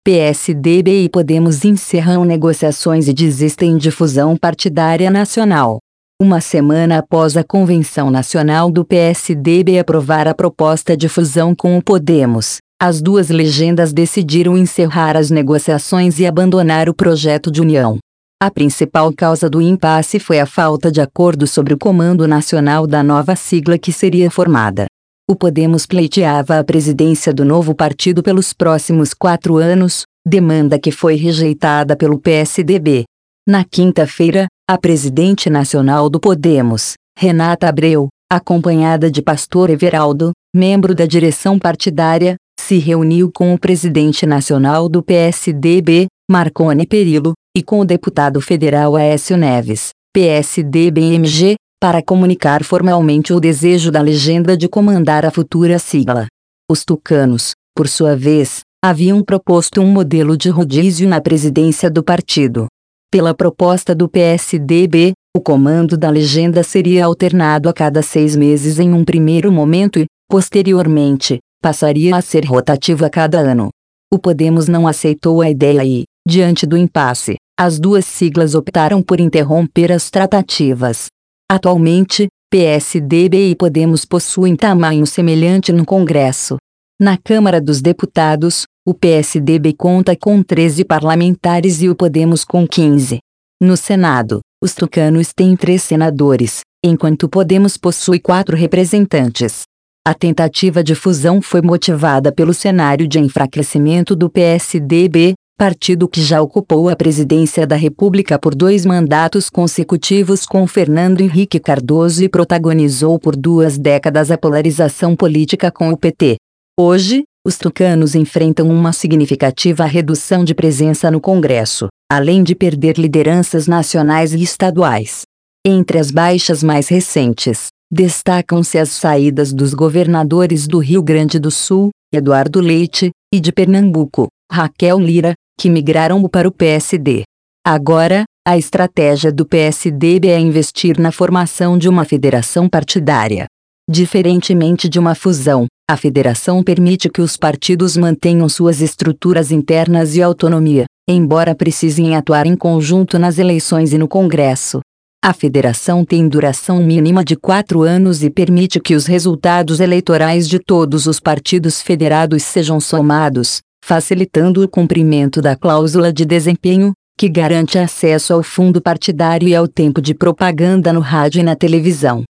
PSDB e Podemos encerram negociações e desistem de fusão partidária nacional. Uma semana após a Convenção Nacional do PSDB aprovar a proposta de fusão com o Podemos, as duas legendas decidiram encerrar as negociações e abandonar o projeto de união. A principal causa do impasse foi a falta de acordo sobre o comando nacional da nova sigla que seria formada. O Podemos pleiteava a presidência do novo partido pelos próximos 4 anos, demanda que foi rejeitada pelo PSDB. Na quinta-feira, a presidente nacional do Podemos, Renata Abreu, acompanhada de Pastor Everaldo, membro da direção partidária, se reuniu com o presidente nacional do PSDB, Marconi Perillo, e com o deputado federal Aécio Neves, PSDB-MG, para comunicar formalmente o desejo da legenda de comandar a futura sigla. Os tucanos, por sua vez, haviam proposto um modelo de rodízio na presidência do partido. Pela proposta do PSDB, o comando da legenda seria alternado a cada 6 meses em um primeiro momento e, posteriormente, passaria a ser rotativo a cada ano. O Podemos não aceitou a ideia e, diante do impasse, as duas siglas optaram por interromper as tratativas. Atualmente, PSDB e Podemos possuem tamanho semelhante no Congresso. Na Câmara dos Deputados, o PSDB conta com 13 parlamentares e o Podemos com 15. No Senado, os tucanos têm 3 senadores, enquanto o Podemos possui 4 representantes. A tentativa de fusão foi motivada pelo cenário de enfraquecimento do PSDB, partido que já ocupou a presidência da República por 2 mandatos consecutivos com Fernando Henrique Cardoso e protagonizou por 2 décadas a polarização política com o PT. Hoje, os tucanos enfrentam uma significativa redução de presença no Congresso, além de perder lideranças nacionais e estaduais. Entre as baixas mais recentes, destacam-se as saídas dos governadores do Rio Grande do Sul, Eduardo Leite, e de Pernambuco, Raquel Lira, que migraram para o PSD. Agora, a estratégia do PSDB é investir na formação de uma federação partidária. Diferentemente de uma fusão, a federação permite que os partidos mantenham suas estruturas internas e autonomia, embora precisem atuar em conjunto nas eleições e no Congresso. A federação tem duração mínima de 4 anos e permite que os resultados eleitorais de todos os partidos federados sejam somados, facilitando o cumprimento da cláusula de desempenho, que garante acesso ao fundo partidário e ao tempo de propaganda no rádio e na televisão.